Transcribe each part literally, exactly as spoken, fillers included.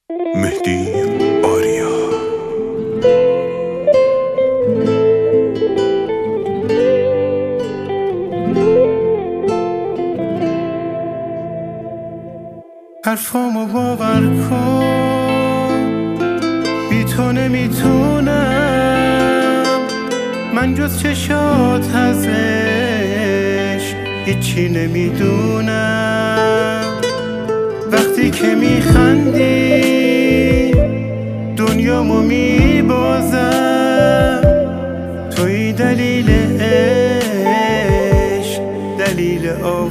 مهدی آریا. حرفامو باور کن، بی تو نمیتونم، من جز چشات ازش هیچی نمیدونم. وقتی که میخندی دنیامو میبازم، توی دلیل عشق، دلیل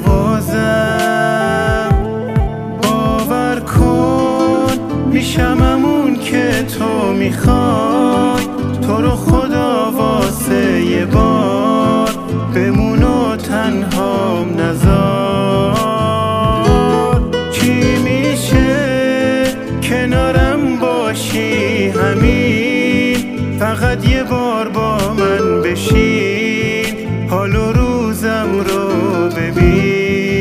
آوازم. باور کن میشم همون که تو میخوای، تو رو خدا واسه یه بار بمون و تنهام نذار. چی میشه کنارم باشی همین، فقط یه بار با من بشین، حال و روزم رو ببین.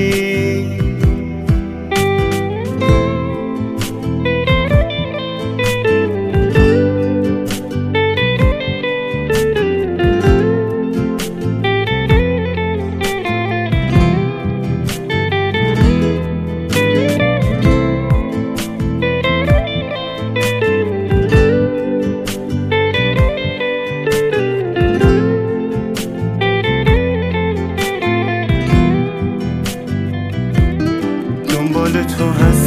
دنبال تو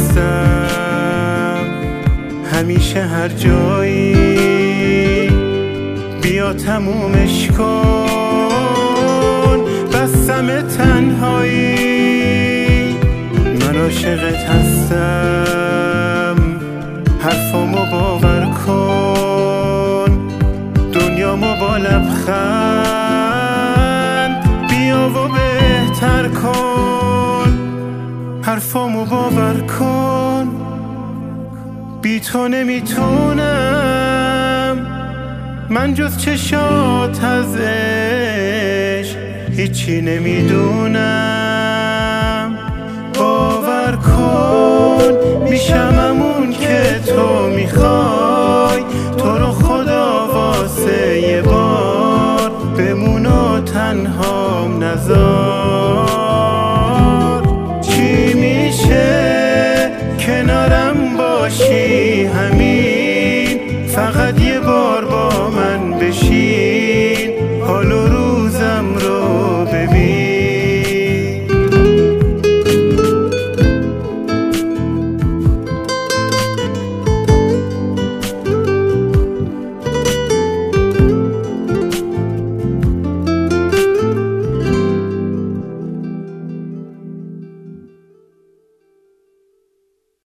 هستم همیشه هر جایی، بیا تمومش کن، بستم تنهایی. من عاشقت هستم، حرفامو باور کن، دنیامو با لبخند بیا و بهتر کن. حرفامو باور کن، بی تو نمیتونم، من جز چشات ازش هیچی نمیدونم. باور کن میشم همون که تو میخوای، تو رو خدا واسه یه بار بمون و تنهام نذار. چی میشه کنارم باشی همین، فقط